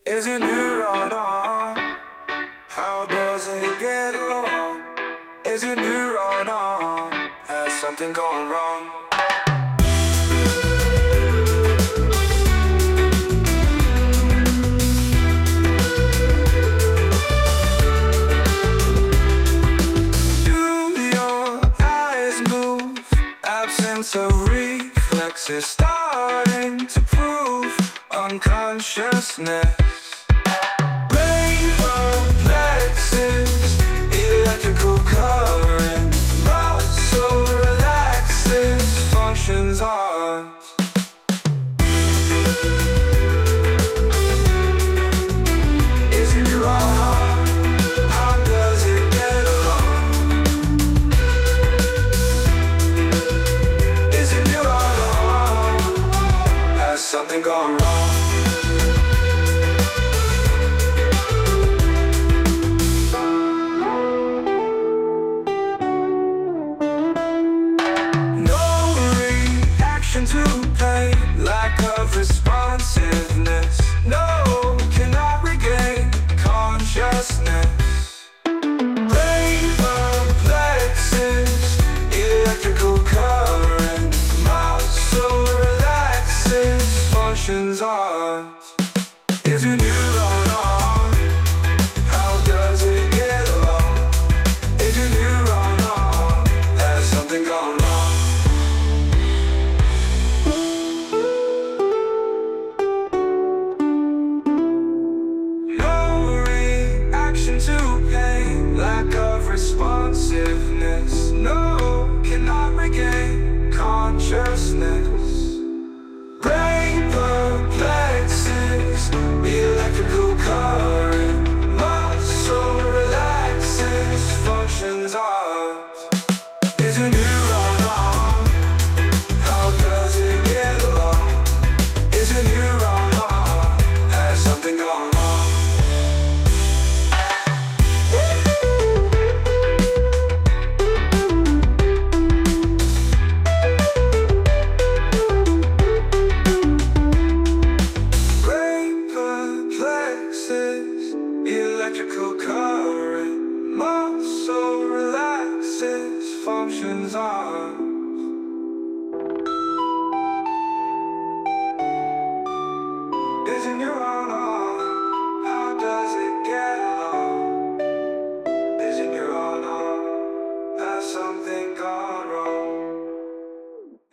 Is your neuron on? How does it get along? Is your neuron on? Has something gone wrong? Do your eyes move? Absence of reflexes starting to prove unconsciousness. Brain perplexes, electrical current, muscle relaxes, functions aren't. Is it wrong? How does it get along? Is it wrong? Has something gone wrong? To pain, lack of responsiveness. No, cannot regain consciousness. Brain perplexes, electrical current, muscle relaxes, functions aren't. Is your neuron on? How does it get along? Is your neuron on? Has something gone wrong? To pain, lack of responsiveness. No, cannot regain consciousness.